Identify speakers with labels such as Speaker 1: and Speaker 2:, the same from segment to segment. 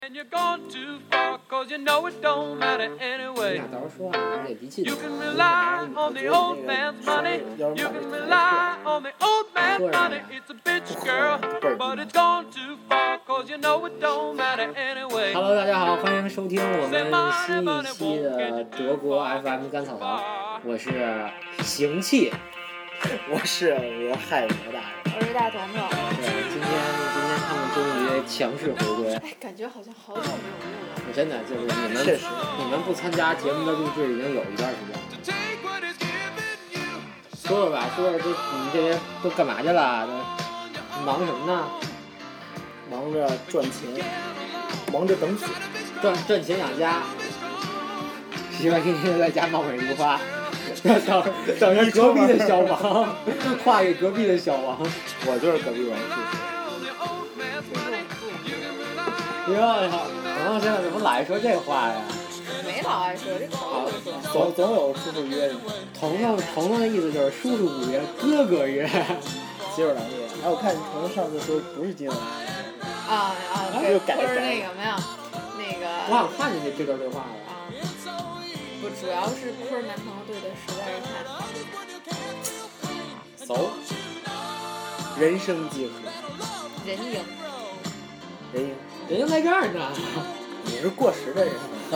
Speaker 1: And you're gone too far, cause you know it don't matter anyway.
Speaker 2: 到时候说话有点离气。
Speaker 1: You can rely on the old man's money. You can rely on the old man's money. It's a bitch, girl, but it's gone too far, cause you know it don't matter anyway.
Speaker 2: Hello， 大家好，欢迎收听我们新一期的德国 FM 甘草堂，我是行气，
Speaker 3: 我是俄亥俄大人，
Speaker 4: 我是大彤彤。
Speaker 2: 对，今天他们终于强势回归。
Speaker 4: 哎，感觉好像好久没有录了。
Speaker 2: 真的就是你们不参加节目的录制已经有一段时间了。说吧，说这你们这些都干嘛去了？忙什么呢？
Speaker 3: 忙着赚钱，忙着等死，
Speaker 2: 赚钱养家。媳妇天天在家貌美如花，等着隔壁的小王，画给隔壁的小王。
Speaker 3: 我就是隔壁王叔叔。
Speaker 2: 哟，彤彤现在怎么老爱说这话呀？
Speaker 4: 没老爱说，这口会说。
Speaker 3: 总有叔叔约你。
Speaker 2: 彤彤的意思就是叔叔不约，哥哥约。
Speaker 3: 接着来约。哎，我看彤彤上次说不是今晚。
Speaker 4: 对，不是那个没有，那个。
Speaker 2: 我好像看见这段对话了。
Speaker 4: 不，主要是不是男朋友对的实在是太好。
Speaker 3: 走。人生几何？
Speaker 4: 人赢。
Speaker 2: 人家在这儿呢。
Speaker 3: 你是过时的人。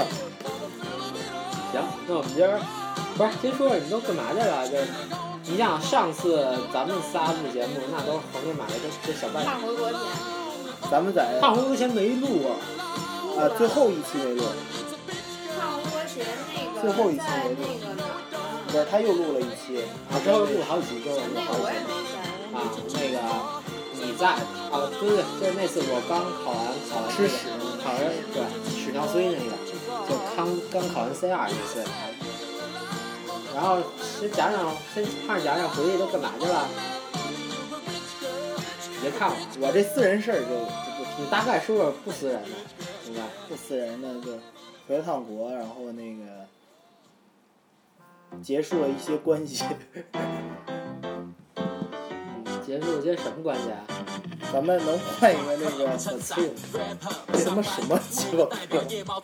Speaker 2: 行，那我们今儿不是先说说你们都干嘛去了？就你想上次咱们仨录节目，那都横着买了这小半年。
Speaker 4: 看回国前。
Speaker 3: 咱们在
Speaker 2: 看回国前没录
Speaker 3: 啊。最后一期没录。
Speaker 4: 看回国前那个。
Speaker 3: 最后一期没录。不是，他又录了一期。
Speaker 2: 之后录了好几周。
Speaker 4: 那个我也没在。
Speaker 2: 那个你在对，就是那次我刚考完
Speaker 3: 吃屎，
Speaker 2: 考完对屎尿虽那个，就刚考完 C2 那次。然后先讲回去都干嘛去了？别看我
Speaker 3: 这私人事儿就不提。
Speaker 2: 你大概说说不私人的，行吧？
Speaker 3: 不私人的就回了趟国，然后那个结束了一些关系。
Speaker 2: 结束些什么关系啊？
Speaker 3: 咱们能换一个那个小崔永这他妈什么鸡巴歌？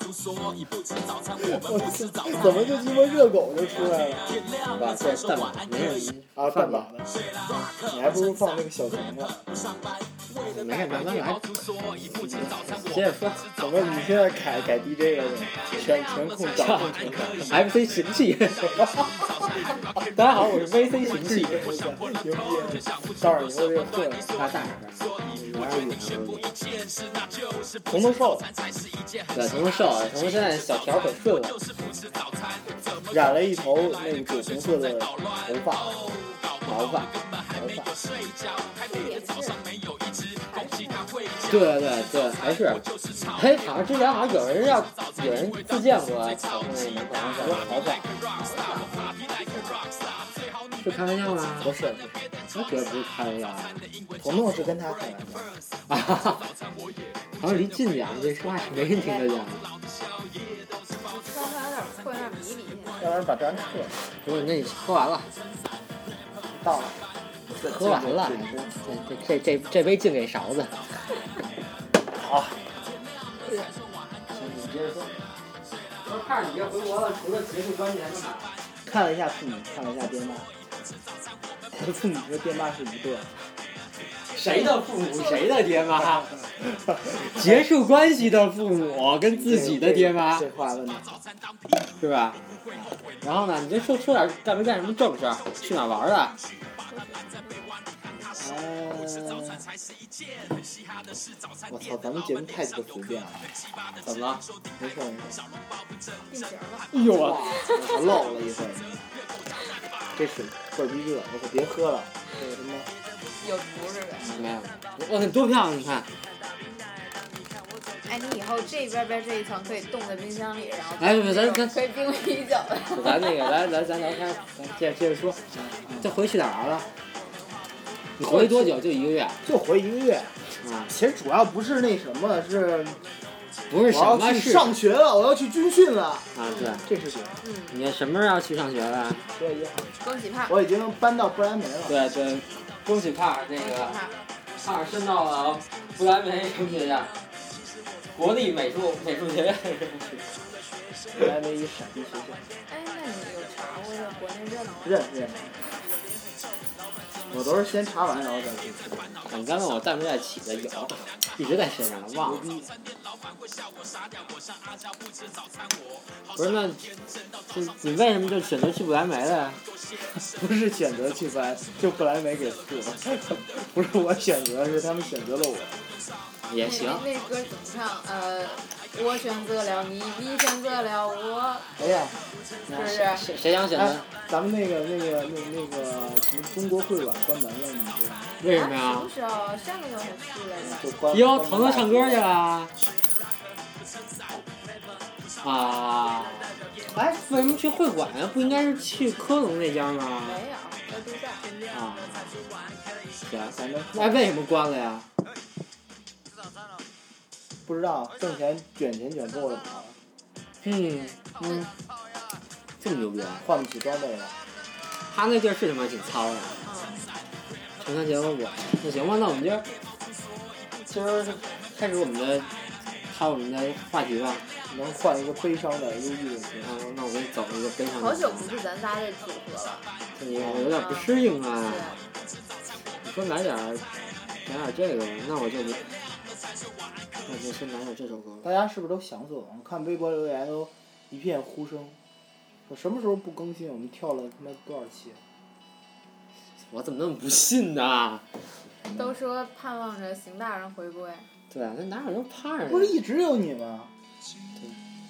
Speaker 3: 我怎么就鸡巴热狗就出来了？
Speaker 2: 吧，这蛋堡没事
Speaker 3: 啊，蛋堡的，你还不如放那个小熊呢。
Speaker 2: 没事，慢慢来。接着说，
Speaker 3: 怎么你现在改 DJ 了？全控掌控全场。
Speaker 2: FC 行气。大家好，我是 VC 行气。
Speaker 3: 牛逼！到时候以后这个混
Speaker 2: 大点
Speaker 3: 彤彤瘦了。
Speaker 2: 对，彤彤瘦了，彤彤现在小条可顺了。
Speaker 3: 染了一头那个酒红色的毛发。对，还是。嘿，好像之前好像有人自荐过彤彤那个男朋友小头发。是开玩笑吗？不是，我觉得不是开玩笑。彤彤是跟他开玩笑。好像离近点，这说话是没人听得见。
Speaker 4: 刚才有点困，有点迷离。
Speaker 3: 要不然把这完撤。
Speaker 2: 不是，那你喝完了。
Speaker 3: 到了。
Speaker 2: 喝完了。这杯敬给勺子。
Speaker 3: 好。
Speaker 2: 行，你接着说。我看你这回国了，除了结束关系还干嘛？
Speaker 3: 看了一下父母，看了一下爹妈。我的父母和爹妈是一对。
Speaker 2: 谁的父母？谁的爹妈？结束关系的父母跟自己的爹妈。
Speaker 3: 这话问的好，
Speaker 2: 是吧？然后呢？你这说点干什么正事儿？去哪玩的？
Speaker 3: 我操，咱们节目太随便了。
Speaker 2: 怎么了？
Speaker 3: 没事。
Speaker 4: 定型了。
Speaker 2: 哎呦我
Speaker 3: 漏了一会儿。这水倍儿逼热，我可别喝了。这个什么？
Speaker 4: 有图是呗？
Speaker 2: 没有。我看多漂亮，你看。
Speaker 4: 哎，你以后这边这一层可以冻在冰箱里，然后
Speaker 2: 咱
Speaker 4: 可以冰啤酒的。
Speaker 2: 咱那个咱聊天，咱接着说。这回去哪儿了？你回多久？就1个月？
Speaker 3: 就回1个月。其实主要不是那什么，是。
Speaker 2: 不是什么？
Speaker 3: 我要去上学了，我要去军训了。
Speaker 2: 对，
Speaker 3: 这是学。
Speaker 2: 你什么时候要去上学了
Speaker 3: ？7月1号。
Speaker 4: 恭喜胖。
Speaker 3: 我已经搬到不来梅了。
Speaker 2: 对，恭喜胖那个胖升到了不来梅什么学校？ 国立美术学院。
Speaker 3: 来了一陕西学校。
Speaker 4: 哎，那你有查过这国内认吗？
Speaker 3: 认。我都是先查完然后再去吃。
Speaker 2: 你刚问我在没在起的有，一直在身上了，忘了。不是那，你为什么就选择去不来梅了呀？
Speaker 3: 不是选择去不来，就不来梅给吐了。不是我选择，是他们选择了我。
Speaker 2: 也行。
Speaker 4: 那歌怎么唱？我选择了你，你选择了我。
Speaker 3: 哎呀，
Speaker 4: 是
Speaker 2: 谁想选择？
Speaker 3: 咱们那个什么中国会馆关门了，你知道吗？
Speaker 2: 为什么呀？
Speaker 4: 什么时候？上个月才去来着。
Speaker 3: 就关。
Speaker 2: 哟，腾腾唱歌去了。啊！哎，为什么去会馆呀？不应该是去科隆那家吗？
Speaker 4: 没有，在都在。
Speaker 2: 啊。行，那为什么关了呀？
Speaker 3: 不知道，挣钱卷钱卷够了跑了。
Speaker 2: 这么牛逼啊！
Speaker 3: 换不起装备了。
Speaker 2: 他那地儿是他妈挺糙的。成团结果我，那行吧，那我们今儿开始我们的话题吧。
Speaker 3: 能换一个悲伤的、忧郁的。
Speaker 2: 那我给你走一个悲伤的。
Speaker 4: 好久不是咱仨这组合了。
Speaker 2: 我有点不适应啊。你说来点这个，那我就先来点这首歌。
Speaker 3: 大家是不是都想死我？我看微博留言都一片呼声，说什么时候不更新？我们跳了他妈多少期？
Speaker 2: 我怎么那么不信呢？
Speaker 4: 都说盼望着邢大人回归。
Speaker 2: 对啊，那哪有人盼着？
Speaker 3: 不是一直有你吗？
Speaker 2: 对。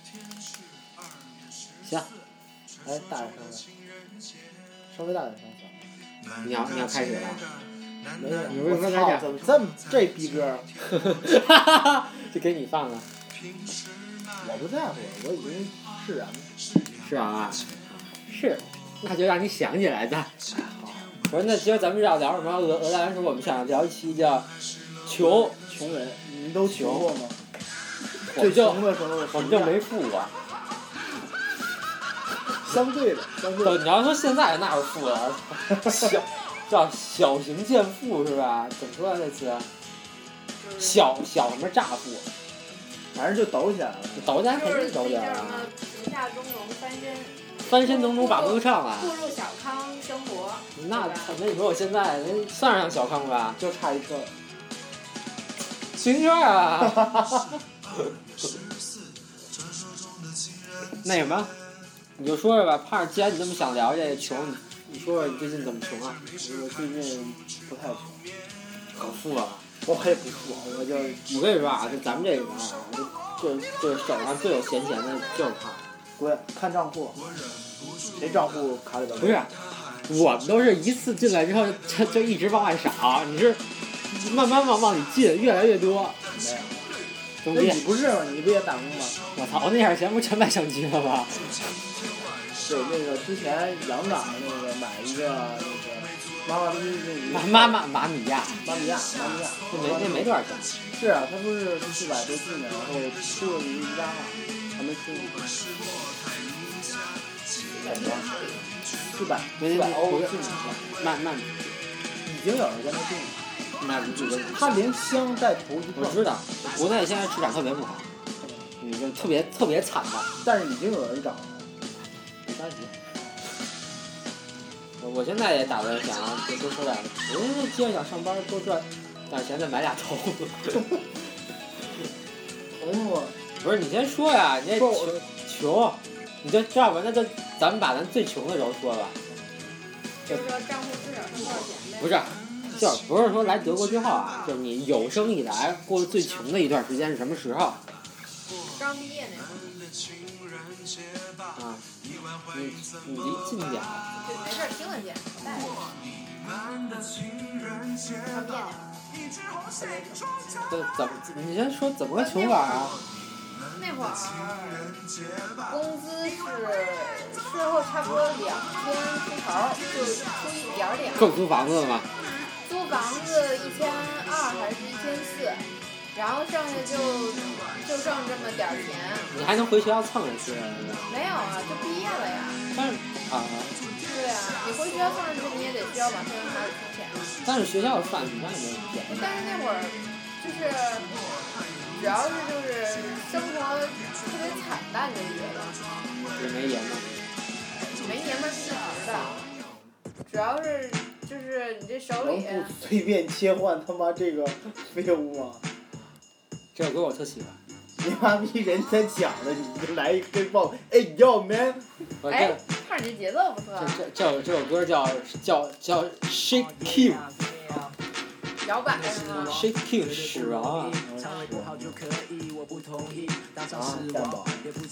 Speaker 2: 行。
Speaker 3: 哎，大点声，稍微大点声。
Speaker 2: 你要开始了。
Speaker 3: 没有。
Speaker 2: 你为什么来点？
Speaker 3: 怎么这么这逼歌？
Speaker 2: 就给你放了。
Speaker 3: 我不在乎，我已经释然了。
Speaker 2: 是啊。是。那就让你想起来的。不是，那今儿咱们要聊什么？鹅大人说我们想聊一期叫穷
Speaker 3: 人，你们都穷过吗？
Speaker 2: 最
Speaker 3: 穷的时候，
Speaker 2: 我们就没富过。
Speaker 3: 相对的。
Speaker 2: 你要说现在那是富了，叫小型贱富是吧？怎么说来这词？小什么乍富？
Speaker 3: 反正就抖起来了。
Speaker 2: 抖起来肯定抖起来了。
Speaker 4: 地下中农
Speaker 2: 翻身农奴把歌唱了。
Speaker 4: 步入小康生活。
Speaker 2: 那你说我现在算上小康吧？
Speaker 3: 就差一车。
Speaker 2: 自行车啊！那什么，你就说说吧。胖儿，既然你这么想聊这个穷，你说说你最近怎么穷啊？
Speaker 3: 我最近不太穷。
Speaker 2: 可富了。
Speaker 3: 我也不富，
Speaker 2: 我跟你说啊，就咱们这个啊，就手上最有闲钱的就是胖儿。
Speaker 3: 滚，看账户。谁账户卡里边？
Speaker 2: 不是，我们都是一次进来之后就一直往外少，你是慢慢往里进，越来越多。
Speaker 3: 没有。
Speaker 2: 兄弟，
Speaker 3: 你不是吗？你不也打工吗？
Speaker 2: 我操，那点钱不全买相机了吗？
Speaker 3: 对，那个之前杨长那个买一个那个妈妈逼
Speaker 2: 马米亚，那没多少钱。
Speaker 3: 是啊，他不是400多进的，然后出了一个账号，还没出。400欧进的，
Speaker 2: 慢，
Speaker 3: 已经有人在那进了。
Speaker 2: 他
Speaker 3: 连箱带头一块。
Speaker 2: 我知道，国内现在市场特别不好，就特别惨的。
Speaker 3: 但是已经有人涨了，
Speaker 2: 没着急。我现在也打算想多收点，我接着想上班多赚，但是现在买俩头。
Speaker 3: 头发。
Speaker 2: 不是你先说呀，你这穷，你就要不然那就咱们把咱最穷的时候说吧。
Speaker 4: 就是说账户至少剩多少钱呗？
Speaker 2: 不是。就是不是说来德国之后啊，就是你有生以来过得最穷的一段时间是什么时候？
Speaker 4: 刚毕业那会
Speaker 2: 儿。啊，你离近点。
Speaker 4: 对，没事，听得见，我带着。刚毕业
Speaker 2: 那会儿。你先说怎么个穷法啊？
Speaker 4: 那会儿工资是税后差不多2000出头，就出一点点。
Speaker 2: 够租房子了吗？
Speaker 4: 租房子1200还是1400，然后剩下就剩这么点钱。
Speaker 2: 你还能回学校蹭一次？
Speaker 4: 没有啊，就毕业了呀。
Speaker 2: 但是啊。
Speaker 4: 对啊，你回学校蹭一次，你也得需要往信用卡里充钱。
Speaker 2: 但是学校算你那也没有钱。
Speaker 4: 但是那会儿就是主要是就是生活特别惨淡，就觉得。
Speaker 2: 是没爷们儿。
Speaker 4: 没爷们儿是一直的，主要是就是你这手里。
Speaker 3: 能不随便切换他妈这个废物吗？
Speaker 2: 这首歌我特喜欢。
Speaker 3: 你妈逼人家讲的，你就来一根爆，哎，Yo man！
Speaker 4: 哎，看你这节奏不错。
Speaker 2: 这首歌叫 Shake King。
Speaker 4: 摇摆是吗
Speaker 2: ？Shake King 史王啊！
Speaker 3: 蛋堡。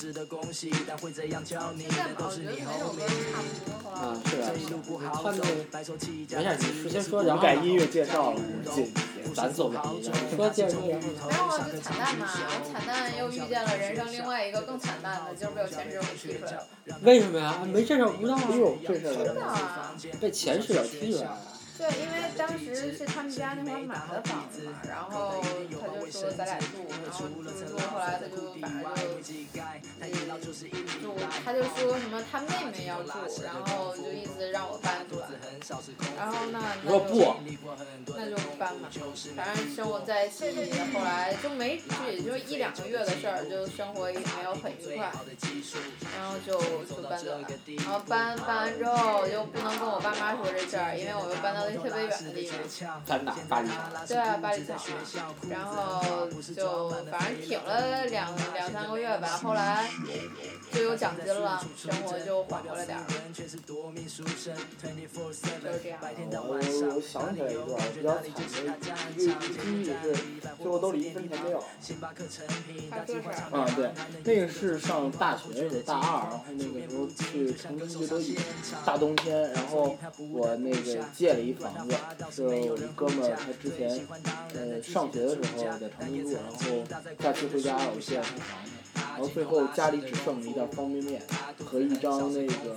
Speaker 4: 蛋堡我觉得每首歌都差不多了。
Speaker 2: 啊，是啊，他们没事，你先说，然后
Speaker 3: 改音乐介绍了，
Speaker 2: 咱走吧。说介绍。
Speaker 4: 没有啊，就惨淡嘛，惨淡又遇见了人生另外一个更惨淡的，就是被我前室友踢出来了。
Speaker 2: 为什么呀？没这事儿不知道啊。
Speaker 3: 哎呦，这事儿。
Speaker 4: 知道啊。
Speaker 2: 被前室友踢出来了。
Speaker 4: 对，因为当时是他们家那会儿买的房子嘛，然后他就说咱俩住，然后住，后来他就反正就他就说什么他妹妹要住，然后就意思让我搬出来，然后那就搬嘛，反正生活在一起，后来就也就1-2个月的事儿，就生活也没有很愉快，然后就搬走了，然后搬完之后又不能跟我爸妈说这事儿，因为我又搬到特别远的地方。
Speaker 2: 在哪？巴黎。
Speaker 4: 对啊，巴黎草嘛。然后就反正挺了2-3个月吧，后来就有奖金了，生活就缓过来点儿。就是这样。
Speaker 3: 我想起来一段比较惨的一个经历是，最后兜里1分钱没有。啊，对，那个是上大学的大2，然后那个时候去成都最多大冬天，然后我那个借了一房子，是我一哥们儿，他之前上学的时候在成都住，然后假期回家我借了他房子，然后最后家里只剩了一袋方便面和一张那个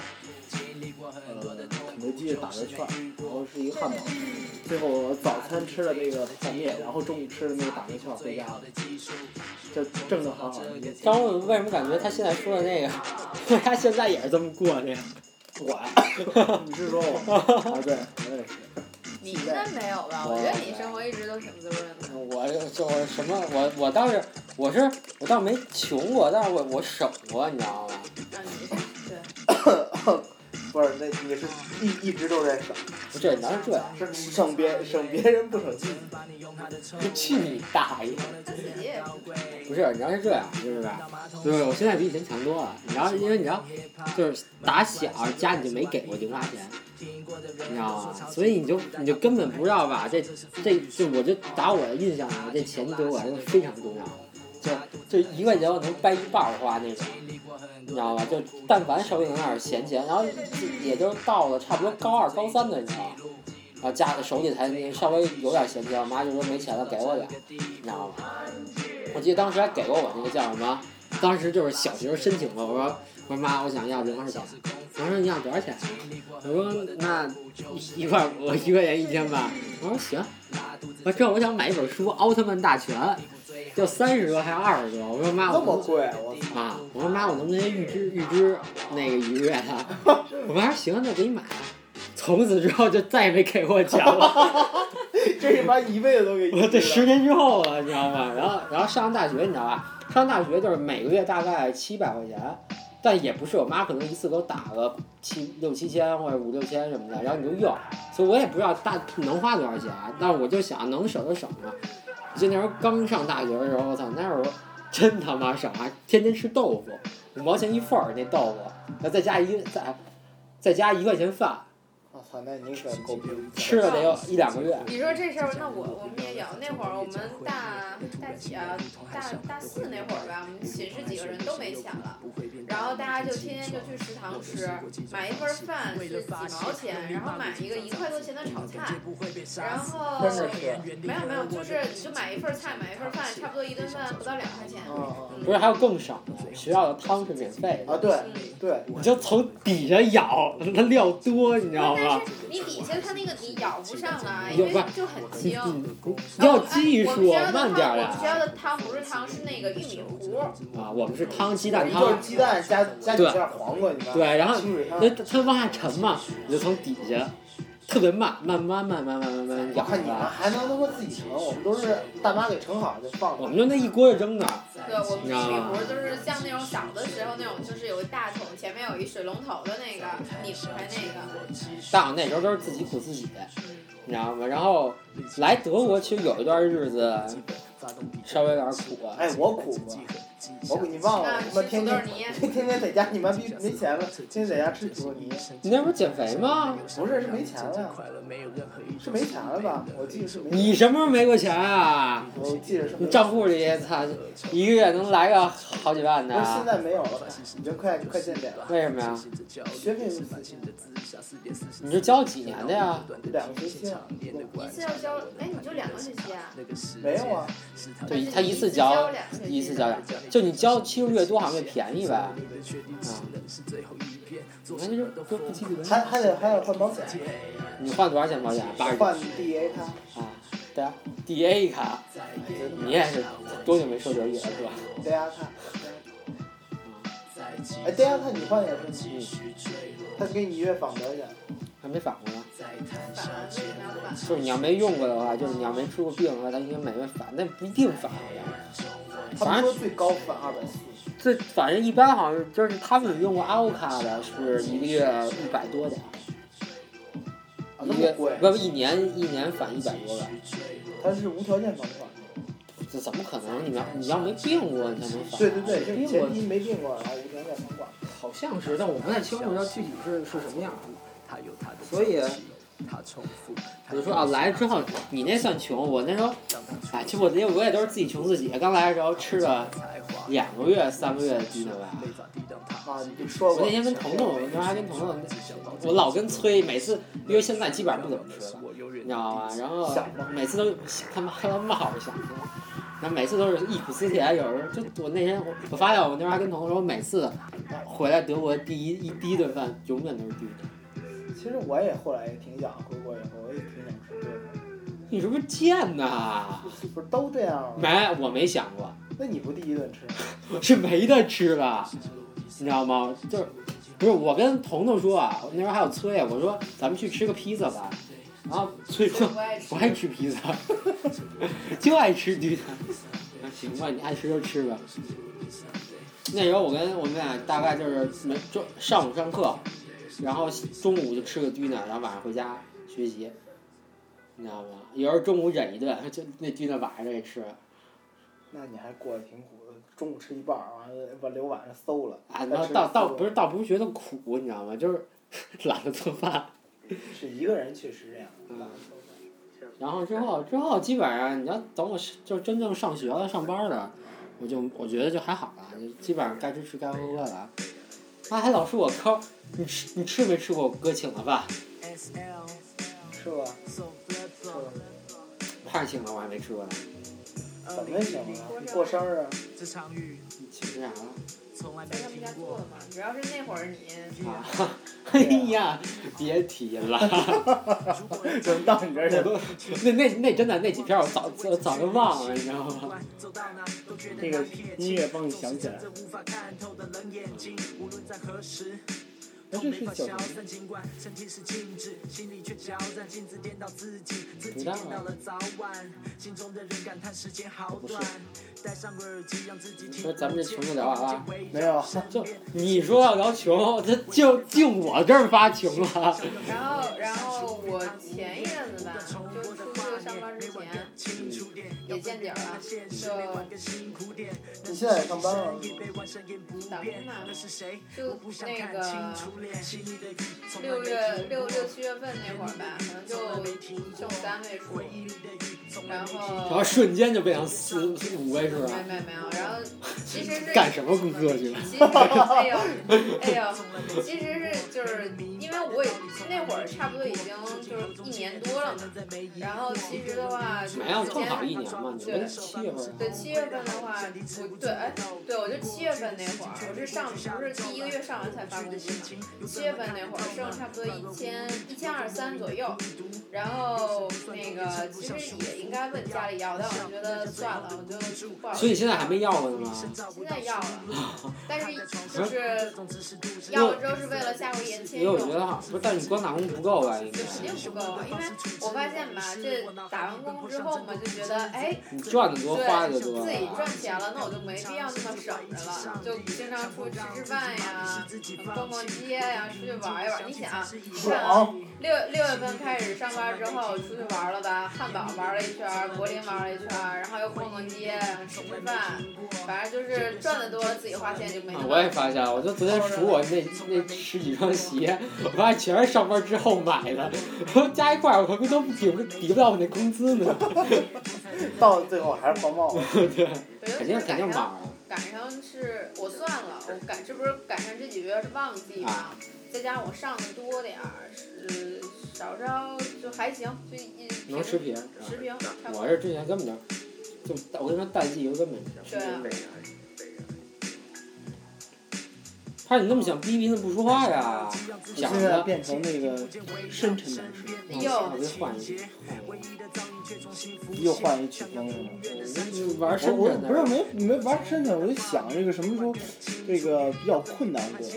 Speaker 3: 肯德基的打折券，然后是一个汉堡。最后我早餐吃了那个泡面，然后中午吃了那个打折券回家了，就挣得好好的。
Speaker 2: 张文为什么感觉他现在说的那个，他现在也是这么过的呀？
Speaker 3: 你是说我？啊，对，我也是。
Speaker 4: 你应该没有吧？我觉得你生活一直都挺滋润的。
Speaker 2: 我就是什么，我倒是我倒没穷过，但是我省过，你知道吗？
Speaker 4: 啊，你对。
Speaker 3: 不是，那你是一直都在省。
Speaker 2: 不是，哪是这样？
Speaker 3: 是省别人不省自己。
Speaker 2: 去你大爷！
Speaker 4: 自己也
Speaker 2: 不是，你知道是这样，就是我现在比以前强多了。你知道，因为你知道，就是打小家里就没给过零花钱，你知道吗？所以你就根本不知道吧？这就我就打我的印象里，这钱对我来说非常重要。就1块钱我能掰1半花那种，你知道吧？就但凡手里有点闲钱，然后也就到了差不多高2、高3的时候，然后手里才稍微有点闲钱，我妈就说没钱了给我点，你知道吗？我记得当时还给过我那个叫什么，当时就是小学申请了，我说妈，我想要零花钱，我说你要多少钱？我说那我1块钱1天吧，我说行，我想买一本书《奥特曼大全》。就30多还是20多？我说妈，
Speaker 3: 那么贵，我操！
Speaker 2: 啊，我说妈，我能不能预支那个1个月啊？我妈说行，那给你买。从此之后就再也没给我钱了。
Speaker 3: 这是妈一辈子都给你。
Speaker 2: 这10年之后了，你知道吗？然后上大学，你知道吧？上大学就是每个月大概700块钱，但也不是，我妈可能一次给我打个6-7千或者5-6千什么的，然后你就用，所以我也不知道能花多少钱，但是我就想能省就省嘛。就那时候刚上大学的时候，我操，那时候真他妈省啊！天天吃豆腐，5毛钱一份儿那豆腐，然后再加1块钱饭。
Speaker 3: 我操，那你可够逼！
Speaker 2: 吃了得有1-2个月。
Speaker 4: 你说这事儿，那我们也有。那会儿我们大几啊，大4那会儿吧，我们寝室几个人都没钱了，然后大家就天天就去食堂吃，买一份饭是几毛钱，然后买一个1块多钱的炒菜，然后没有，就是你就买一份菜，买一份饭，差不多一顿饭不到2块钱。
Speaker 2: 不是，还有更省的，学校的汤是免费的。
Speaker 3: 啊，对。
Speaker 2: 你就从底下舀，它料多，你知道吗？
Speaker 4: 但是你底下它那个你舀不上来，因为就很轻。
Speaker 2: 要技术，慢点呀。
Speaker 4: 我们学校的汤不是汤，是那个玉米糊。
Speaker 2: 啊，我们是汤，鸡蛋汤。
Speaker 3: 就是鸡蛋加几片黄瓜，你知道吗？
Speaker 2: 对，然后它往下沉嘛，你就从底下特别慢
Speaker 3: 我看你们还能他妈自己盛，我们都是大妈给盛好就放。
Speaker 2: 我们就那一锅就扔那儿。
Speaker 4: 对，我们吃米糊就是像那种小的时候那种，就是有一大桶，前面有一水龙头的那个拧开那个。
Speaker 2: 但我那时候都是自己苦自己，你知道吗？然后来德国其实有一段日子稍微有点苦啊。
Speaker 3: 哎，我苦过。你忘了？他妈天天在家，你妈逼没钱了，天天在家吃土豆泥。
Speaker 2: 你那不是减肥吗？
Speaker 3: 不是，是没钱了。是没钱了吧？我记得是没钱。
Speaker 2: 你什么时候没过钱啊？
Speaker 3: 我记得是。
Speaker 2: 你账户里操，一个月能来个好几万的。
Speaker 3: 现在没有了，已经快见底了。
Speaker 2: 为什么呀？
Speaker 3: 学费是
Speaker 2: 你是交几年的呀
Speaker 3: ？2个学期啊。
Speaker 4: 一次要交，哎，你就2个学期啊？
Speaker 3: 没有啊。
Speaker 2: 对，他一次交2，就你交期数越多，好像越便宜呗。啊。你看这不记得。
Speaker 3: 还得换保险。
Speaker 2: 你换多少钱保险？80。
Speaker 3: 换 DA 卡。
Speaker 2: 啊，对啊 ，DA 卡。你也是多久没收点野了是吧
Speaker 3: ？DA 卡。哎 ，DA 卡你换也是。他给你月返多少钱？
Speaker 2: 还没返过呢。就是你要没用过的话，就是你要没出过病的话，他应该每月返，但不一定返。
Speaker 3: 反正最高返240。
Speaker 2: 反正一般好像就是他们用过 AO 卡的，是一个月100多点。
Speaker 3: 那么贵？
Speaker 2: 不，一年返100多吧。
Speaker 3: 他是无条件返款。
Speaker 2: 这怎么可能？你要没病过，你才能返。
Speaker 3: 对，就是前提没病过，然后无条件返款。
Speaker 2: 好像是，但我不太清楚，具体是什么样的。所以，比如说啊，来之后你那算穷，我那时候，哎，其实我也都是自己穷自己。刚来的时候吃了2个月、3个月的低呢吧。
Speaker 3: 啊，你说过。
Speaker 2: 我那天跟彤彤，我那时候还跟彤彤，我老跟崔，每次因为现在基本上不怎么吃了，你知道吗？然后每次都他妈好想着。然后每次都是忆苦思甜，有时候就我那天我发现我那时候还跟彤彤说，每次回来德国第一顿饭永远都是低的。
Speaker 3: 其实我也后来也挺想回国以后，我也挺想吃这个。
Speaker 2: 你是不是贱呐？
Speaker 3: 不是都这样吗？
Speaker 2: 没，我没想过。
Speaker 3: 那你不第一顿吃？
Speaker 2: 是没得吃了，你知道吗？就是不是我跟彤彤说啊，那时候还有崔，我说咱们去吃个披萨吧。然后崔说不爱吃披萨，就爱吃düner。行吧，你爱吃就吃吧。那时候我们俩大概就是上午上课，然后中午就吃个düner，然后晚上回家学习，你知道吗？有时候中午忍一顿，就那düner晚上就给吃了。
Speaker 3: 那你还过得挺苦的，中午吃一半，完了把留晚上馊了。
Speaker 2: 啊，倒不是觉得苦，你知道吗？就是懒得做饭。
Speaker 3: 是一个人确实这样。
Speaker 2: 然后之后基本上你要等我就真正上学了上班了，我觉得就还好了，就基本上该吃吃该喝喝了。他还老说我抠，你吃没吃过我哥请的饭？
Speaker 3: 吃过。
Speaker 2: 太请了，我还没吃过呢。
Speaker 3: 怎么请啊？你过生日啊？
Speaker 2: 你请吃啥了？
Speaker 4: 在他们家做的嘛，主要是那会儿你。
Speaker 2: 啊，哎呀，别提了。
Speaker 3: 怎么到你这儿去了？
Speaker 2: 那真的那几篇我早就忘了，你知道吗？
Speaker 3: 这个音乐帮你想起来。那这是叫什么？
Speaker 2: 不知道啊。不是。说咱们这穷就聊完了。
Speaker 3: 没有。
Speaker 2: 就你说要聊穷，他就我这儿发穷了。
Speaker 4: 然后我前一阵子吧，就出去上班之前，也见底儿了，
Speaker 3: 你现在也上班了？
Speaker 4: 打工呢，就那个6、7月份那会儿吧，可能就剩3位数，然后
Speaker 2: 瞬间就变成4、5位数了。
Speaker 4: 没有，然后其实是
Speaker 2: 干什么工作去了？
Speaker 4: 其实哎呦，其实是就是因为我也那会儿差不多已经就是1年多了嘛，然后其实的话，
Speaker 2: 没有正好1年嘛，你们7月份。
Speaker 4: 对7月份的话，我就7月份那会儿，我是不是第1个月上完才发工资，7月份那会儿剩差不多1200-1300左右，然后那个其实也应该问家里要，但我觉得算了，我就不好。
Speaker 2: 所以现在还没要过呢吗？
Speaker 4: 现在要了，但是就是要了之后是为了下回延签用。
Speaker 2: 因为我觉得消耗，不是，但是你光打工不够吧？应该。
Speaker 4: 肯定不够啊，因为我发现吧，这打完工之后嘛，就觉得哎，
Speaker 2: 你赚的多，花的多。
Speaker 4: 自己赚钱了，那我就没必要那么省着了，就经常出去吃饭呀，逛逛街呀，出去玩一玩。你想，看啊，6月份开始上班之后出去玩了吧？汉堡玩了一圈，柏林玩了一圈，然后又逛逛街，吃饭，反正就是赚的多，自己花钱就没那么。
Speaker 2: 我也发现了，我就昨天数我那10几双鞋，我发现全是上班之后买的，然后加一块儿我可能都抵不到我那工资呢。
Speaker 3: 到最后还是黄帽子。
Speaker 2: 对，肯定满了。
Speaker 4: 赶上是我算了，这不是赶上这几个月是旺季嘛，再加上我上的多点儿，少就还行，就
Speaker 2: 能持平。我是之前根本就我跟你说淡季根本
Speaker 4: 对啊。
Speaker 2: 他你那么想逼逼那不说话呀？
Speaker 3: 现在变成那个深沉男士。又换一曲风了吗？
Speaker 2: 玩深沉的。
Speaker 3: 不是没玩深沉，我就想这个什么时候这个比较困难过。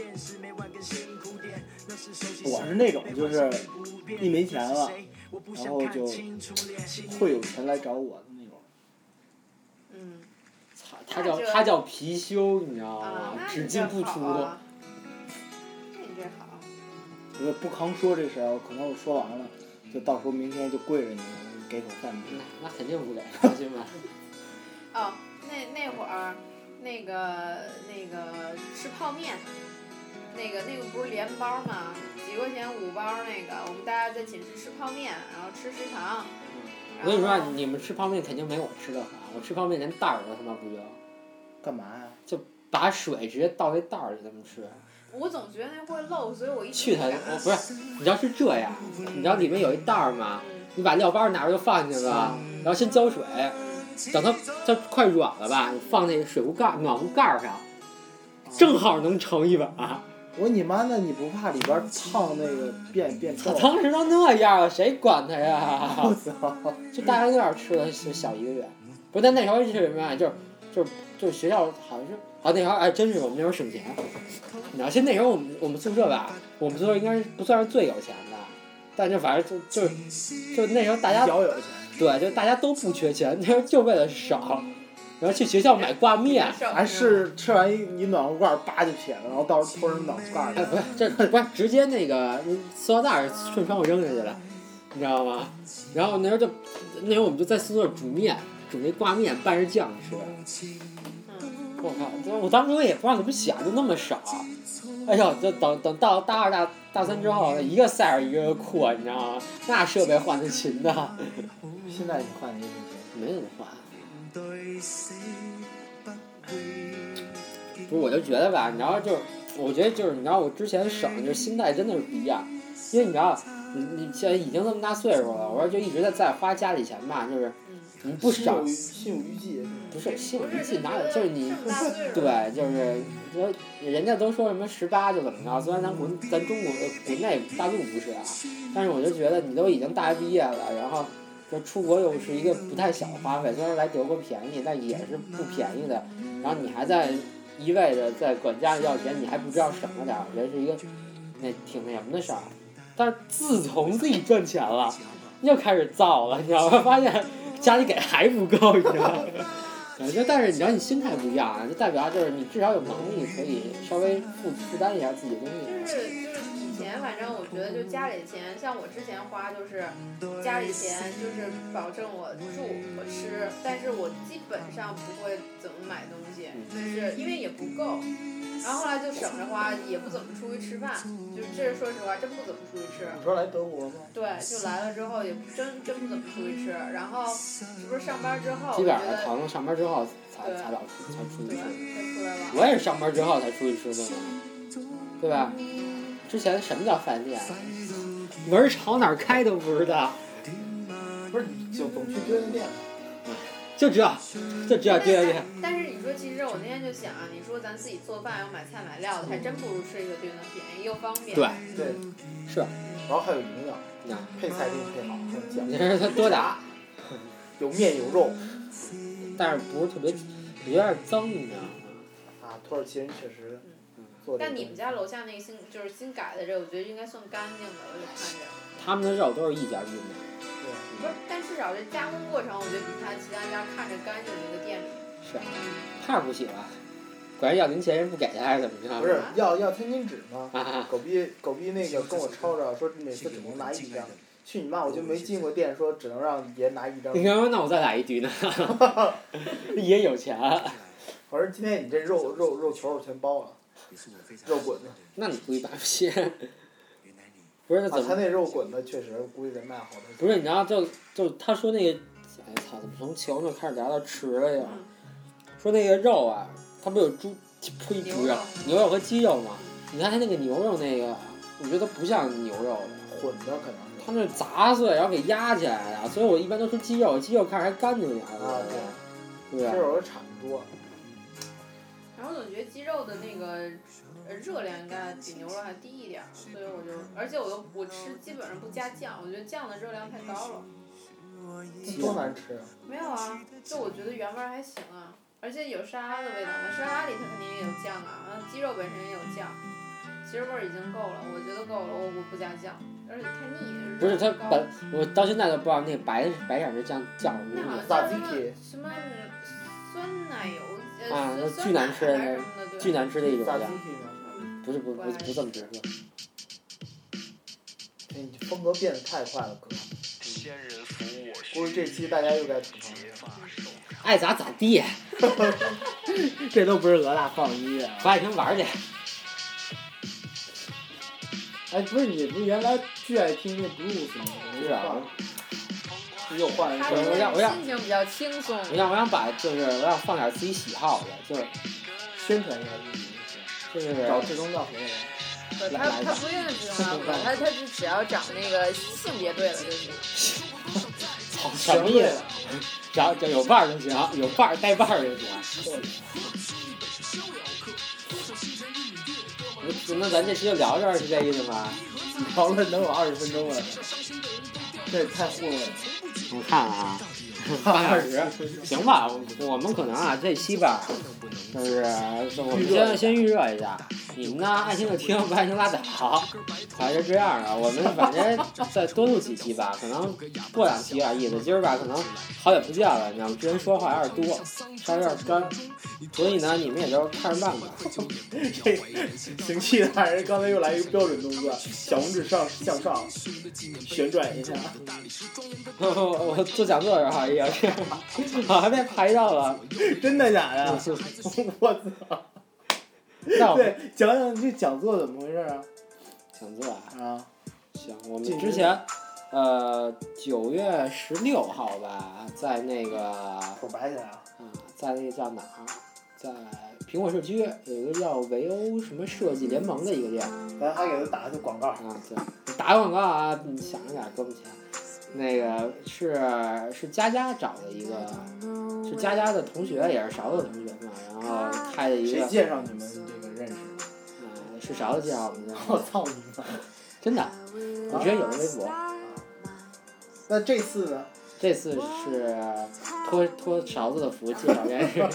Speaker 3: 我是那种就是一没钱了，然后就会有钱来找我的那种。
Speaker 4: 嗯。
Speaker 2: 他叫貔貅，你知道吗？只进不出的。
Speaker 4: 那你这好。
Speaker 3: 我不扛说这事儿，可能我说完了，就到时候明天就跪着你给口饭吃。
Speaker 2: 那肯定不给，放心吧。
Speaker 4: 哦，那会儿，那个吃泡面，那个不是连包吗？几块钱5包那个，我们大家在寝室吃泡面，然后吃食堂。
Speaker 2: 我跟你说，你们吃泡面肯定没我吃的好。我吃泡面连袋儿都他妈不要。
Speaker 3: 干嘛呀？
Speaker 2: 就把水直接倒那袋儿里这么吃。
Speaker 4: 我总觉得那会漏，所以我一
Speaker 2: 去它！我不是，你知道是这样，你知道里面有一袋儿吗？你把料包拿着就放进去了，然后先浇水，等它快软了吧，你放那个水壶盖暖壶盖上，正好能盛一碗。
Speaker 3: 我你妈，那你不怕里边烫那个变臭？
Speaker 2: 当时都那样了，谁管它呀？
Speaker 3: 我操！
Speaker 2: 就大概那样吃了小1个月，不是，但那时候是什么呀？就是学校好像是那时候哎，真是我们那时候省钱。你知道，现在那时候我们宿舍吧，我们宿舍应该不算是最有钱的，但是反正就那时候大家
Speaker 3: 小有钱。
Speaker 2: 对，就大家都不缺钱，那时候就为了少，然后去学校买挂面，
Speaker 3: 还是吃完一暖壶盖叭就撇了，然后到时候偷人暖壶盖。
Speaker 2: 哎，不是，这不是直接那个塑料袋顺窗户扔下去了，你知道吗？然后那时候我们就在宿舍煮那挂面拌着酱吃。我靠！我当时也不知道怎么想，就那么少。哎呦，就等到大2、大3之后，一个塞尔一个扩，你知道吗？那设备换的勤的。
Speaker 3: 现在你换的也挺勤。
Speaker 2: 没怎么换。不是，我就觉得吧，你知道，我觉得就是你知道，我之前省就是心态真的是不一样，因为你知道，你现在已经这么大岁数了，我说就一直在花家里钱吧，就是你不省。
Speaker 3: 心有余悸。
Speaker 2: 不是心有余悸，哪有？就是你，对，就是说人家都说什么18就怎么着，虽然咱中国国内大陆不是啊，但是我就觉得你都已经大学毕业了，然后就出国又是一个不太小的花费，虽然来德国便宜，但也是不便宜的，然后你还在一味的在管家里要钱，你还不知道省着点，我觉得是一个挺那什么的事儿。但是自从自己赚钱了，又开始造了，你知道吗？发现家里给还不够，你知道吗？就但是你知道你心态不一样啊，就代表就是你至少有能力可以稍微负担一下自己的东西。
Speaker 4: 就是以前反正我觉得就家里的钱，像我之前花就是家里钱就是保证我住我吃，但是我基本上不会怎么买东西，就是因为也不够。然后后来就省着花，也不怎么出去吃饭，就这说实话真不怎么出去吃。
Speaker 3: 你说来德国吗？
Speaker 4: 对，就来了之后也真不怎么出去吃，然后是不是上班之后？
Speaker 2: 基本上好像上班之后才出去吃。
Speaker 4: 才出来了。
Speaker 2: 我也是上班之后才出去吃的嘛，对吧？之前什么叫饭店？门朝哪儿开都不知道。
Speaker 3: 不是，就总去对面店。
Speaker 2: 就知道对。
Speaker 4: 但是你说，其实我那天就想啊，你说咱自己做饭要买菜买料的，还真不如吃一个对面便宜又方便。
Speaker 2: 对，是。
Speaker 3: 然后还有营养，配菜给你配好，酱。
Speaker 2: 你说它多大？
Speaker 3: 有面有肉，
Speaker 2: 但是不是特别，有点脏，你知道吗？
Speaker 3: 啊， 啊，土耳其人确实做这个。
Speaker 4: 但你们家楼下那个新改的这个，我觉得应该算干净的，我就看着。
Speaker 2: 他们的肉都是一家一的。
Speaker 4: 不是，但至少这加工过程，我觉得比其他家看着干净的一个店里。
Speaker 2: 是，胖不喜欢，管人要零钱人不给他还是怎么着？
Speaker 3: 不是要餐巾纸吗？
Speaker 2: 啊
Speaker 3: 狗逼那个跟我吵吵说每次只能拿1张，去你妈！我就没进过店说只能让爷拿1张。
Speaker 2: 你看，那我再来一堆呢，爷有钱。
Speaker 3: 我说今天你这肉球我全包了，肉滚的。
Speaker 2: 那你估计买不起。不是怎么？
Speaker 3: 他那肉滚的确实估计得卖好多钱。
Speaker 2: 不是，你知道就他说那个，哎操，怎么从球那开始聊到吃了呀？说那个肉啊，它不有猪呸猪肉、牛肉和鸡肉吗？你看它那个牛肉那个，我觉得不像牛肉的，
Speaker 3: 混的可能是。
Speaker 2: 它那砸碎然后给压起来的，所以我一般都吃鸡肉，鸡肉看着还干净点儿。
Speaker 3: 啊
Speaker 2: 对。对。
Speaker 3: 鸡肉产多。
Speaker 4: 然后我总觉得鸡肉的那个热量应该比牛肉还低一点，所以而且我吃基本上不加酱，我觉得酱的热量太高了。
Speaker 3: 多难吃啊！
Speaker 4: 没有啊，就我觉得原味还行啊，而且有沙拉的味道嘛，沙拉里它肯定也有酱啊，然后鸡肉本身也有酱，其实味儿已经够了，我觉得够了，我不加酱，而且太腻。
Speaker 2: 不是它我到现在都不知道那个白色的酱叫什么名字。
Speaker 4: 什么酸奶油
Speaker 2: 啊，那巨难吃的，巨难吃的一种酱。不是不这么吃。
Speaker 3: 哎，你风格变得太快了，哥。估计这期大家又该吐槽了。
Speaker 2: 爱咋地。
Speaker 3: 这都不是俄大放音乐。
Speaker 2: 华海城玩去。
Speaker 3: 哎，不是你不是原来巨爱听那 blues 吗？
Speaker 2: 是啊。
Speaker 3: 又换一
Speaker 2: 个。我
Speaker 4: 心情比较轻松。
Speaker 2: 我想放点自己喜好的，就是
Speaker 3: 宣传一下自己。
Speaker 2: 就是
Speaker 3: 找志同道合的人。
Speaker 4: 他不一定是志同道合，他是只要找那个性别对了就行。
Speaker 2: 操，什么意思？只要有伴儿就行，有伴儿带伴儿就行。那咱这期就聊这儿，是这意思吗？
Speaker 3: 聊了能有20分钟了，这也太糊弄了。
Speaker 2: 我看啊，半小时，行吧？我们可能啊，这期吧，就是我们先预热一下。你们呢，爱听就听，不爱听拉倒，还是这样的。我们反正再多录几期吧，可能过2期有点意思。今儿吧，可能好久不见了，你知道吗？之前说话有点多，稍微有点干，所以呢，你们也就看着办吧。
Speaker 3: 这行气大人刚才又来一个标准动作，小拇指向上旋转一下。
Speaker 2: 我做讲座的时候也是，我还被拍到了。
Speaker 3: 真的假的？我操！对，讲讲这讲座怎么回事啊？
Speaker 2: 讲座啊？
Speaker 3: 啊，
Speaker 2: 行，我们之前9月16号吧，在那个
Speaker 3: 口白起来了。
Speaker 2: 在那个叫哪儿？在苹果社区有一个叫维欧什么设计联盟的一个店。
Speaker 3: 咱还给他打个广告
Speaker 2: 啊，对，打个广告啊，你想着点给我们钱。那个是佳佳找的一个，是佳佳的同学，也是勺子的同学嘛，然后开的一个。
Speaker 3: 谁介绍你们这个认识？
Speaker 2: 是勺子介绍我们的。
Speaker 3: 我操你妈！
Speaker 2: 真的，我之前有个微博。
Speaker 3: 那这次呢？
Speaker 2: 这次是托勺子的福介绍认识。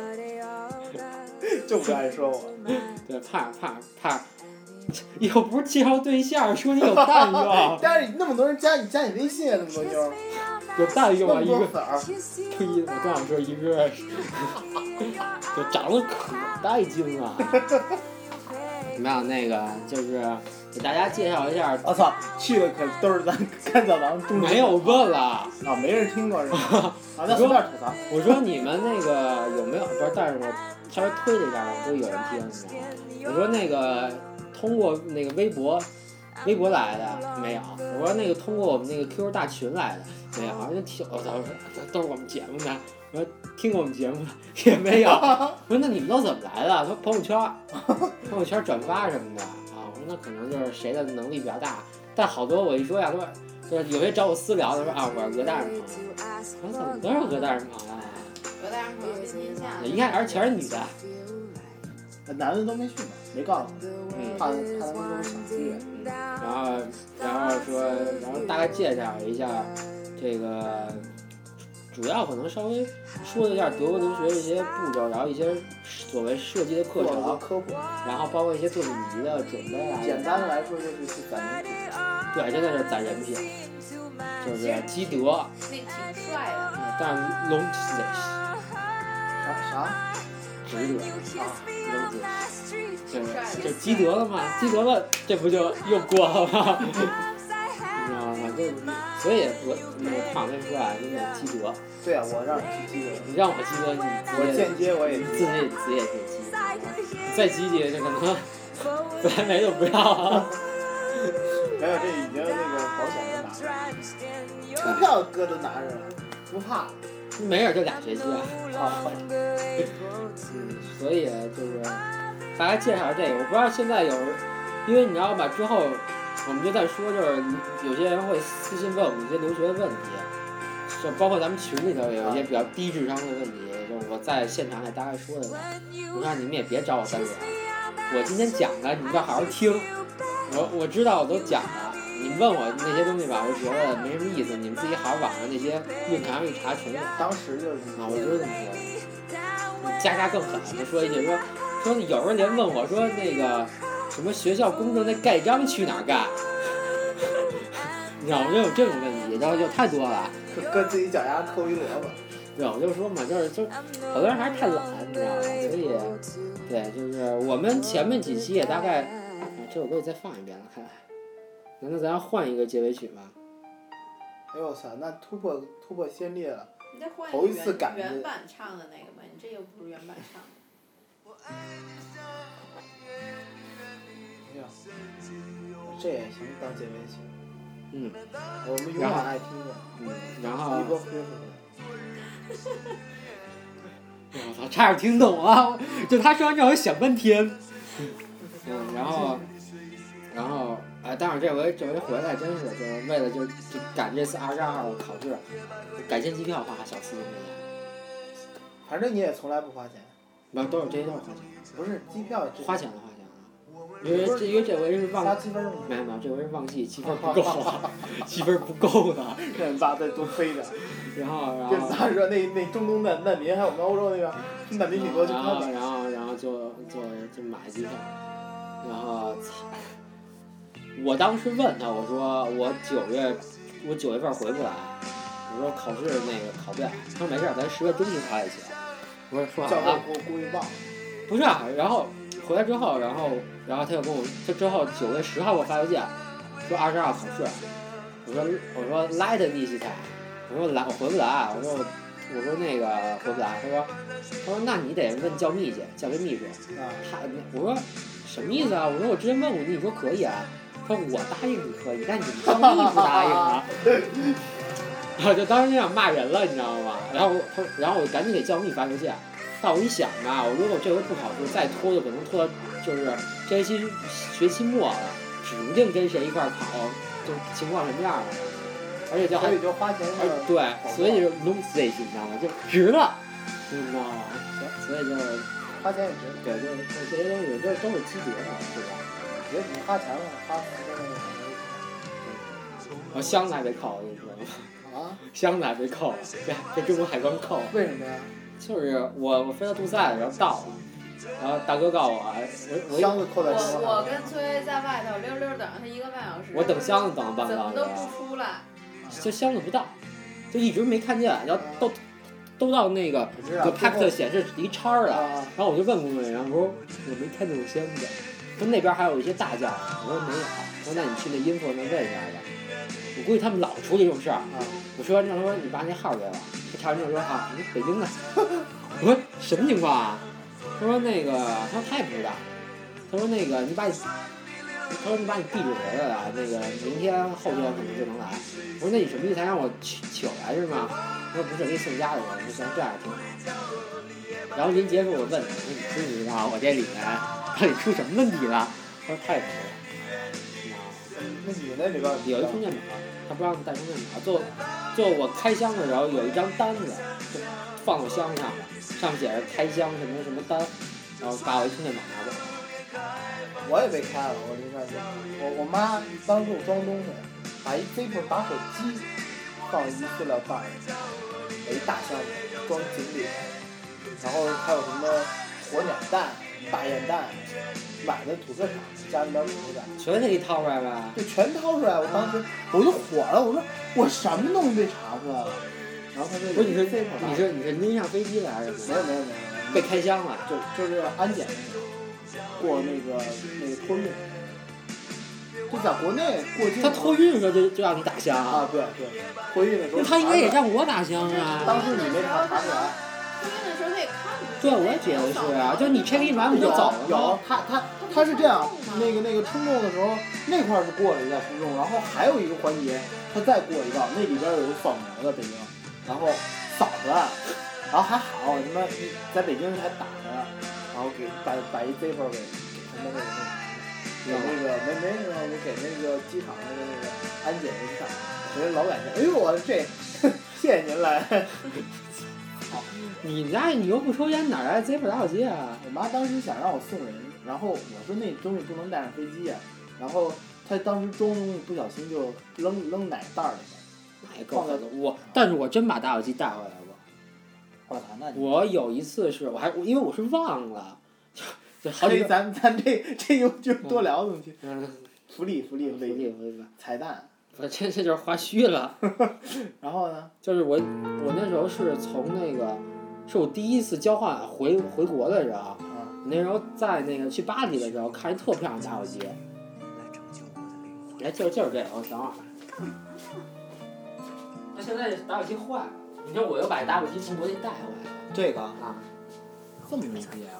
Speaker 3: 就不爱说我。
Speaker 2: 对，怕，又不是介绍对象，说你有蛋用。
Speaker 3: 但是那么多人加你微信啊，那么多妞。
Speaker 2: 有蛋用啊，一个。
Speaker 3: 粉儿。
Speaker 2: 我刚想说一个，就长得可带劲了。怎么样？那个就是给大家介绍一下。
Speaker 3: 我操，去的可都是咱甘草堂中。
Speaker 2: 没有问了
Speaker 3: 啊，没人听过是吧？啊，那随便吐槽。
Speaker 2: 我说你们那个有没有？不是，但是我稍微推了一下，都有人听，是吗？我说那个通过那个微博来的没有？我说那个通过我们那个 QQ 大群来的没有？人家听，我操，都是我们节目的。我说听过我们节目的也没有。我说那你们都怎么来的？他说朋友圈转发什么的啊。我说那可能就是谁的能力比较大，但好多我一说呀，他说就是有些找我私聊，他说啊我是俄大人朋友。我说怎么都是俄大人朋友啊？
Speaker 4: 俄大人朋友天天下。
Speaker 2: 一开始全是女的。
Speaker 3: 男的都没去嘛，没告诉他，怕他们都是抢资源。
Speaker 2: 然后大概介绍一下这个主要可能稍微说一下德国留学的一些步骤，然后一些所谓设计的课程
Speaker 3: 科普，
Speaker 2: 然后包括一些作品集的准备啊。
Speaker 3: 简单的来说就是去攒人品。
Speaker 2: 对，真的是攒人品，就是基德。
Speaker 4: 那挺帅的。
Speaker 2: 但是龙
Speaker 3: 啥？
Speaker 2: 值得啊，龙子，就基德了嘛，基德了，这不就又过了吗？你知道吗？就所以我胖跟出来就得基德。
Speaker 3: 对啊，我让你去基德。
Speaker 2: 你让我基德，
Speaker 3: 我间接我也
Speaker 2: 自己也得基。再积极就可能自来梅就不要了。
Speaker 3: 没有，这已经那个保险都拿着，车票哥都拿着了，不怕。
Speaker 2: 没事，就2学期啊。所以就是大家介绍这个，我不知道现在有，因为你知道吧，之后我们就在说，就是有些人会私信问我们一些留学的问题，就包括咱们群里头有一些比较低智商的问题，就是我在现场也大概说的，我说你们也别找我干脸，我今天讲的你们要好好听，我知道我都讲了。你们问我那些东西吧，我就觉得没什么意思，你们自己好好网上那些论坛上一查全有。
Speaker 3: 当时就是
Speaker 2: 啊，我就是这么说的。佳更狠，就说一句说有人连问我说那个什么学校公证那盖章去哪儿盖，你知道吗？就有这种问题，然后就太多了。
Speaker 3: 跟自己脚丫抠一萝卜。
Speaker 2: 对，我就说嘛，就好多人还是太懒，你知道吗？所以，对，就是我们前面几期也大概，这首歌再放一遍了，看来。那咱换一个结尾曲吧。
Speaker 3: 哎呦我操，那突破先烈了。
Speaker 4: 你再换
Speaker 3: 头一次感觉
Speaker 4: 原版唱的那个吧，你这又不是原版唱的。
Speaker 3: 哎呀，这也行当结尾曲。
Speaker 2: 嗯。
Speaker 3: 我们永远爱听的。
Speaker 2: 然后。
Speaker 3: 一波恢复。
Speaker 2: 我操，差点听懂了，就他说完让我想半天。然后。但是这回回来真是就是为了就赶这次22号的考试，改签机票花小4000块钱。
Speaker 3: 反正你也从来不花钱。
Speaker 2: 没有，这些都是花钱。
Speaker 3: 不是机票
Speaker 2: 花钱了。因为这回是忘
Speaker 3: 加积分吗？
Speaker 2: 没有，这回是忘记积分不够了，积分不够的。
Speaker 3: 让咱再多飞点。
Speaker 2: 然后
Speaker 3: 跟咱说那中东的难民还有我们欧洲那边难民挺多，就
Speaker 2: 然后就买机票，然后我当时问他，我说我9月份回不来，我说考试那个考不了，他说没事，咱10月中旬考也行。我说好了。
Speaker 3: 我故意忘了。
Speaker 2: 不是啊，然后回来之后，然后他就跟我，他之后9月10号给我发邮件，说22号考试。我说来的你去才，我说回不来，我说那个回不来，他说那你得问教秘去，教给秘书。我说什么意思啊？我说我之前问过你，你说可以啊。说我答应你可以，但你教秘不答应啊。我就当时就想骂人了，你知道吗？然后我赶紧给教秘发邮件。但我一想吧，我如果这回不考试，再拖就可能拖到就是这学期末了，指不定跟谁一块儿考，就情况什么样了。而且
Speaker 3: 所以就花钱了。
Speaker 2: 对，所以就 lose this， 你知道吗？就值了，你知道吗？所以就
Speaker 3: 花钱也值。
Speaker 2: 对，就是这些东西都是积德的，对吧？
Speaker 3: 别你花钱了，花时间了。
Speaker 2: 我箱子还被扣了，你知道吗？
Speaker 3: 啊？
Speaker 2: 箱子还被扣了，被中国海关扣了。
Speaker 3: 为什么呀？
Speaker 2: 就是我飞到杜塞的时候到了，然后大哥告诉我
Speaker 3: 箱子扣在
Speaker 4: 我跟崔在外头溜等了他1个半小时。
Speaker 2: 我等箱子等了半个小时。
Speaker 4: 怎么都不出来。
Speaker 2: 就箱子不到，就一直没看见，然后都到那个就 packet 显示一叉了，然后我就问工作人员，我说我没看见我箱子，说那边还有一些大件，我说没有，我说那你去那 info 那问一下吧，我估计他们老处理这种事儿。我说完之后说你把那号给我，他查完之后说啊你北京的，我说什么情况啊？他说那个他也不知道，他说那个你把你地址回来了，那个明天后天可能就能来。我说那你什么意思？还让我取来是吗？他说不是，给你送家里了。我说行，这样挺好。然后临结束我问他，我说你知不知道我这里面到底出什么问题了？他说他也不知道。
Speaker 3: 那你那里边
Speaker 2: 有一充电宝，他不让带充电宝。就我开箱的时候有一张单子，就放我箱上了，上面写着开箱什么什么单，然后把我一充电宝拿走。
Speaker 3: 我也被开了，我那边我妈当时我装东西，把一 Zippo 打火机放一塑料袋里， 有一大箱子装锦鲤，然后还有什么鸵鸟蛋、大雁蛋，买的土特产，家里边土特产，
Speaker 2: 全给你掏出来吧？
Speaker 3: 就全掏出来。我当时我就火了，我说我什么东西被查出来了？然后他说
Speaker 2: 不是你是拎上飞机来还是什么？
Speaker 3: 没有
Speaker 2: 被开箱了，
Speaker 3: 就是安检过那个托运，就在国内过境。
Speaker 2: 他托运的时候就让你打箱
Speaker 3: 啊？对，托运的时候。
Speaker 2: 他应该也让我打箱啊。
Speaker 3: 当时你没查出来。
Speaker 4: 托运的时候他也看不出。
Speaker 2: 对，我也觉得是啊，就你 check in 完不就走了吗？
Speaker 3: 有他是这样，那个冲动的时候那块是过了一下冲动，然后还有一个环节他再过一道，那里边有一扫描的北京，然后扫出来，然后还好他妈在北京还打着，然后给把一 zipper 给他们给那个我给那个机场的那个安检一看，人家老板说，哎呦我这谢谢您来。
Speaker 2: 你家你又不抽烟，哪来 zipper 打火机啊？
Speaker 3: 我妈当时想让我送人，然后我说那东西不能带上飞机啊，然后她当时装东西不小心就扔奶袋里边，放在
Speaker 2: 但是我真把打火机带回来过。
Speaker 3: 我操，那
Speaker 2: 我有一次是因为我是忘了，就好几个。
Speaker 3: 咱这又就多聊东西。福利彩蛋。
Speaker 2: 这就是花絮了。
Speaker 3: 然后呢？
Speaker 2: 就是我那时候是从是我第一次交换回国的时候，那时候在去巴黎的时候看一特漂亮的打火机。哎，就是这个，我等会儿。那现在打火机坏了，你说我又把打火机从国内带回来了。
Speaker 3: 这个
Speaker 2: 啊，
Speaker 3: 这么牛逼啊！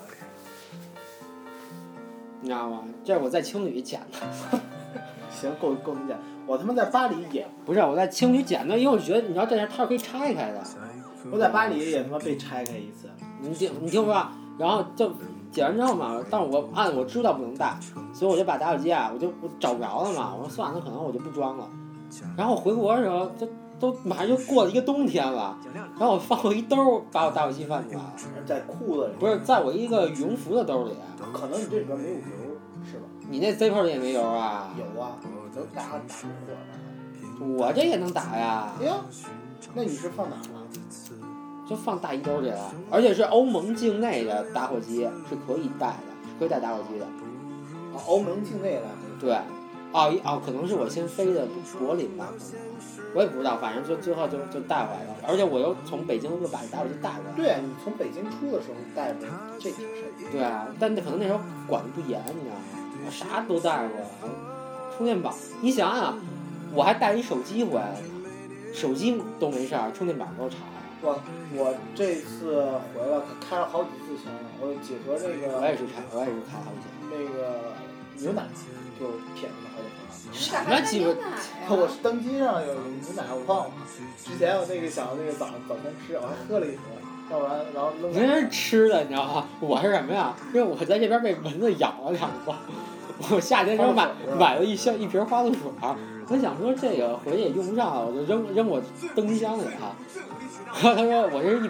Speaker 2: 你知道吗？这是我在青旅捡的。
Speaker 3: 行，够你捡。我他妈在巴黎也
Speaker 2: 不是我在青旅捡的，因为我觉得你知道这它是可以拆开的。
Speaker 3: 我在巴黎也他妈被拆开一次。
Speaker 2: 你听说，然后就捡完之后嘛，但是我知道不能带，所以我就把打火机我找不着了嘛，我说算了，可能我就不装了。然后我回国的时候，都马上就过了一个冬天了，然后我放过一兜，把我打火机翻出来了。
Speaker 3: 在裤子里？
Speaker 2: 不是，在我一个羽绒服的兜里。
Speaker 3: 可能你这里边没有油，是吧？
Speaker 2: 你那 zipper 里也没油啊？
Speaker 3: 有啊，能打出火来。
Speaker 2: 我这也能打呀。
Speaker 3: 哎呀，那你是放哪了？
Speaker 2: 就放大衣兜里了，而且是欧盟境内的打火机是可以带的，可以带打火机的。
Speaker 3: 欧盟境内的？
Speaker 2: 对。可能是我先飞的柏林吧，我也不知道，反正最后就带回来了，而且我又从北京又把打火机带回来。
Speaker 3: 对啊，你从北京出的时候带着，这挺神。
Speaker 2: 对啊，但可能那时候管得不严，你知道吗？我啥都带过，充电宝，你想想，我还带一手机回来呢，手机都没事儿，充电宝都查了。
Speaker 3: 我这次回来开了好几次枪，我几盒这个。
Speaker 2: 我也是开好几次。
Speaker 3: 那个牛奶就便宜了好几盒。
Speaker 2: 什么鸡巴？
Speaker 3: 我是登机上有牛奶，我忘了。之前我想那个早餐吃，我还喝了一盒，要不然然后扔。
Speaker 2: 人是吃的，你知道吗？我是什么呀？因为我在这边被蚊子咬了2个，我夏天时候买了一瓶花露水，我想说这个回去也用不上了，我就扔我登机箱里了。然后他说我这是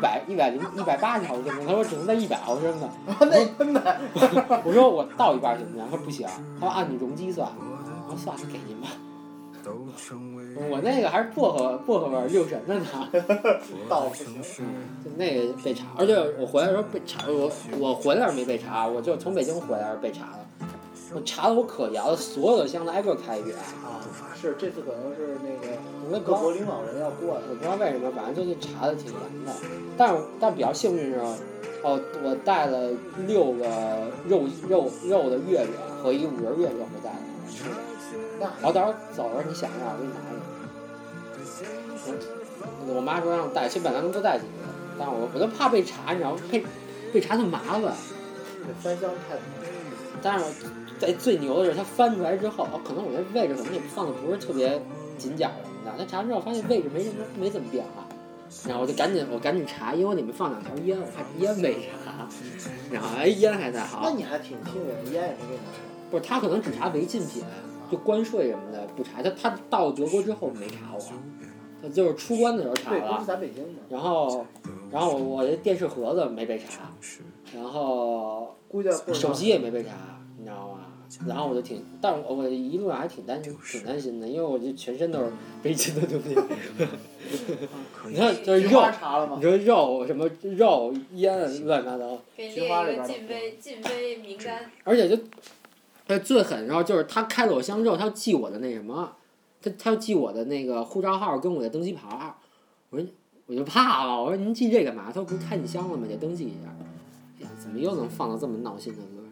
Speaker 2: 180毫升的，他说只能在100毫升的。
Speaker 3: 那真的。
Speaker 2: 我说我倒一半行不行？他说不行，他说按你容积算。我说算了，给您吧。我那个还是薄荷味6神的呢。
Speaker 3: 倒不行。
Speaker 2: 那个被查，而且我回来的时候被查，我回来没被查，我就从北京回来时被查了。我查了我可摇的所有的箱子挨个开一遍。
Speaker 3: 是这次可能是那个各国领导人要过来，
Speaker 2: 我不知道为什么，反正最近查的挺严的。但比较幸运是，我带了6个肉的月饼和一个5仁月饼我带了。然后到时候走的时候你想一下，我给你拿一个。我妈说让我带，其实本来能多带几个，但是我就怕被查，你知道吗？被查很麻烦。
Speaker 3: 这翻箱太麻烦。
Speaker 2: 但是在最牛的是，它翻出来之后，可能我这位置可能也放的不是特别紧角什么的，它查完之后发现位置没怎么变化，然后我赶紧查，因为我里面放2条烟，我怕烟没查，然后烟还在好。
Speaker 3: 那你还挺幸运，烟也没给拿。
Speaker 2: 不是，他可能只查违禁品，就关税什么的不查，他到德国之后没查我，他就是出关的时候查了。
Speaker 3: 对，不是咱北京的。
Speaker 2: 然后我这电视盒子没被查，然后
Speaker 3: 估计
Speaker 2: 手机也没被查，你知道吗？ 然后我就但是我一路上还挺担心的，因为我就全身都是围巾的东西。你看这肉，你说肉什么肉烟乱七八糟。
Speaker 4: 给列一个禁飞名单。
Speaker 2: 而且最狠，然后就是他开了我箱之后，他要记我的那什么，他要记我的那个护照号跟我的登机牌。我就怕了，我说您记这干嘛？他说不是开你箱了吗？得登记一下。呀，怎么又能放到这么闹心的歌？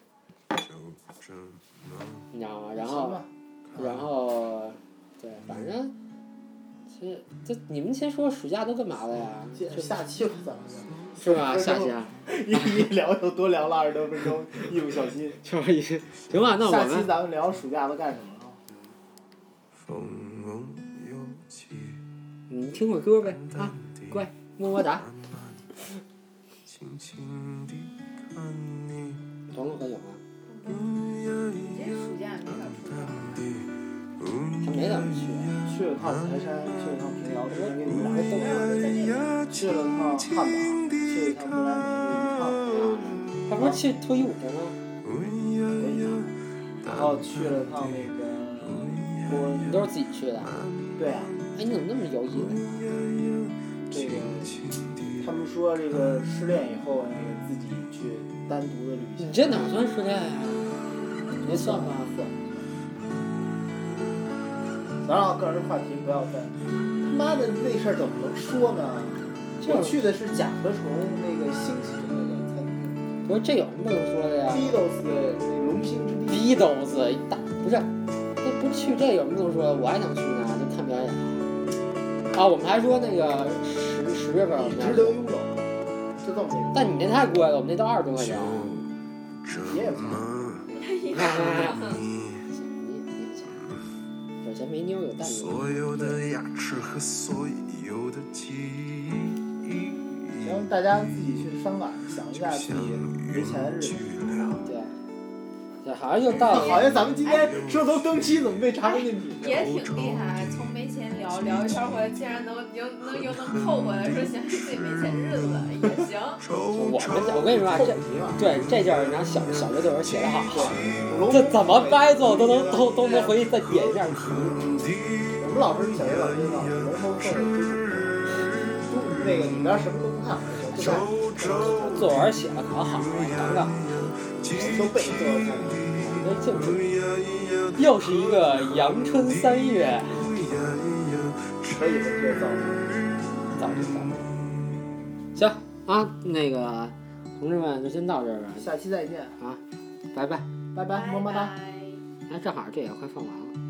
Speaker 2: 你知道吗？然后，对，反正，这你们先说暑假都干嘛了呀？
Speaker 3: 下期吧，咱们
Speaker 2: 是吧？下期啊，
Speaker 3: 一聊就多聊了20多分钟，一不小心。
Speaker 2: 行吧，那我们
Speaker 3: 下期咱们聊暑假都干什么啊？
Speaker 2: 你听会歌呗啊，乖，么么哒。彤彤可有吗？
Speaker 4: 这暑假没少出差。
Speaker 2: 他没怎么
Speaker 3: 去了趟台山，去了趟平遥，之前给你们俩都去了趟汉港，去了趟不来梅一趟。
Speaker 2: 他不是去脱衣舞去吗？
Speaker 3: 然后去了趟那个
Speaker 2: 你都是自己去的？
Speaker 3: 对啊。
Speaker 2: 哎，你怎么那么有瘾？
Speaker 3: 这个，他们说这个失恋以后，那个自己去单独的旅行。
Speaker 2: 你这哪算失恋呀？别算吧。
Speaker 3: 咱俩个人话题不要再。他妈的那事儿怎么能说呢？我去的是甲壳虫那个星级那个餐厅。
Speaker 2: 不是这有什么不能说的呀
Speaker 3: ？Beatles 那龙兴之地。
Speaker 2: Beatles 一大不是，那不去这有什么不能说的？我还想去呢，就看表演。啊，我们还说那个10月份我们
Speaker 3: 值得拥有，就这么个。
Speaker 2: 但你那太贵了，我们那都20多块钱。
Speaker 3: 你也不
Speaker 2: 你看，有钱没妞有蛋有。
Speaker 3: 行，大家自己去伤感，想一下自己没钱的日子。
Speaker 2: 对。这好像又到了。
Speaker 3: 好像咱们今天说都更期，怎么被查出问题？
Speaker 4: 也挺厉害，从没钱聊一圈回来，竟然能扣回来，说想起自己没钱日子也行。
Speaker 2: 我跟你说啊，这阵儿，然后小学作文写得好，这怎么掰奏都能回去再点一下题。
Speaker 3: 我们老师小学老师告诉我，龙头凤尾那个里边什么都不看，就看
Speaker 2: 作文写的可好了，刚刚
Speaker 3: 都背作文看。
Speaker 2: 又是一个阳春3月，
Speaker 3: 可以的，这
Speaker 2: 早。行啊，那个同志们就先到这儿吧，
Speaker 3: 下期再见
Speaker 2: 啊，拜拜，
Speaker 3: 拜拜，么么哒。
Speaker 2: 哎，正好这也快放完了。